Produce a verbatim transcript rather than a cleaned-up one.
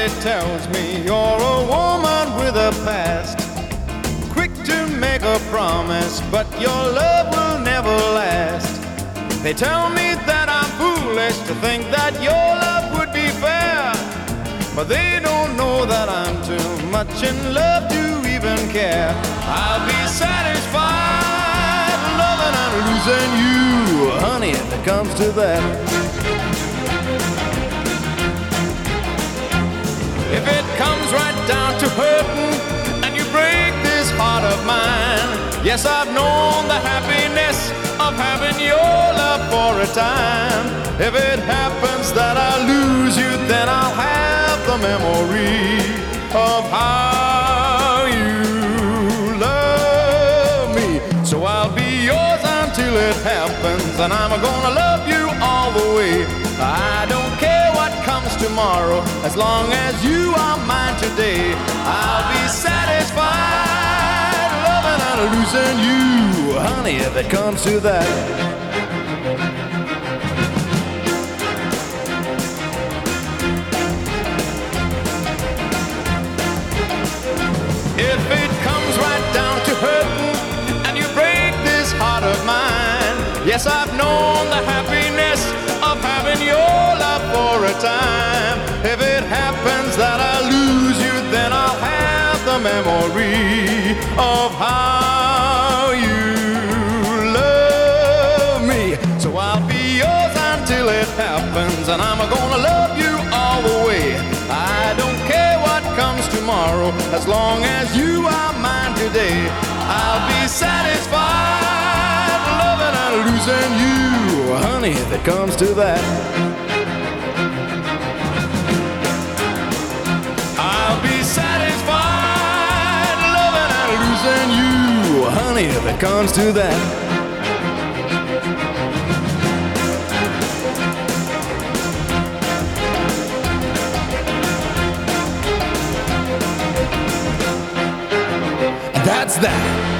Somebody tells me you're a woman with a past, quick to make a promise, but your love will never last. They tell me that I'm foolish to think that your love would be fair, but they don't know that I'm too much in love to even care. I'll be satisfied loving and losing you, honey, if it comes to that. If it comes right down to hurting and you break this heart of mine, yes, I've known the happiness of having your love for a time. If it happens that I lose you, then I'll have the memory of how you love me. So I'll be yours until it happens, and I'm gonna love you all the way. I don't care what comes tomorrow, as long as you are mine today. I'll be satisfied loving and losing you, honey, if it comes to that. If it comes right down to hurting and you break this heart of mine, yes, I've known the happiness of having your love for a time. If it happens that I lose you, then I'll have the memory of how you love me. So I'll be yours until it happens, and I'm gonna love you all the way. I don't care what comes tomorrow, as long as you are mine today. I'll be satisfied loving and losing you, honey, if it comes to that. I'll be satisfied loving and losing you, honey, if it comes to that. That's that.